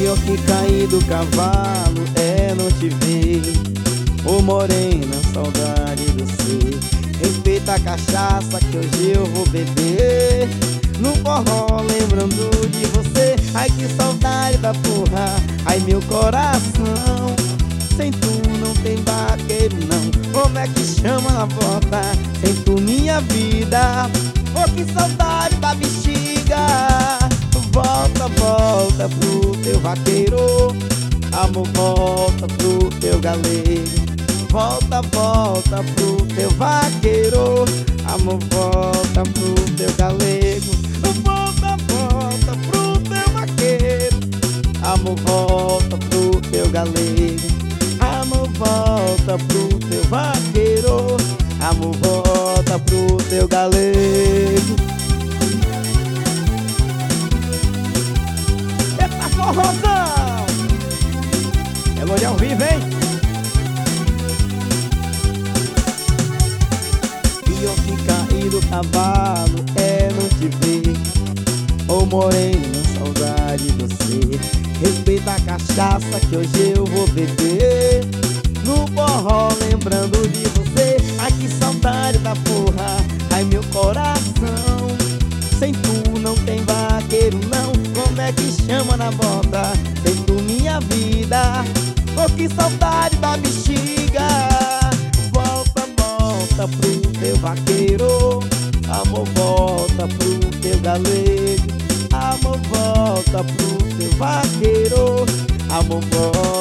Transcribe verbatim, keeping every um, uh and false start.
eu que caí do cavalo, é, não te ver. Ô morena, saudade do ser. Respeita a cachaça que hoje eu vou beber. No forró lembrando de você. Ai que saudade da porra, ai meu coração. Sem tu não tem vaqueiro não. Como é que chama na volta? Sem tu minha vida. Oh que saudade da bexiga. Volta, volta pro teu vaqueiro. Amor, volta pro teu galego. Volta, volta pro teu vaqueiro. Amor, volta pro teu galego. Volta, volta pro teu vaqueiro. Amor, volta pro teu galego. Amor, volta pro teu vaqueiro. Amor, volta pro teu galego. Eita forrozão! Elogio ao vivo, hein? E eu que caí do cavalo, é, não te ver. Ô morena, saudade de você. Respeita a cachaça que hoje eu vou beber. No forró lembrando de você. Ai que saudade da porra, ai meu coração. Sem tu não tem vaqueiro não. Como é que chama na bota? Sem tu minha vida. Oh que saudade da bexiga. Volta, volta pro teu vaqueiro. Amor, volta pro teu galego. Amor, volta pro teu vaqueiro. Amor, volta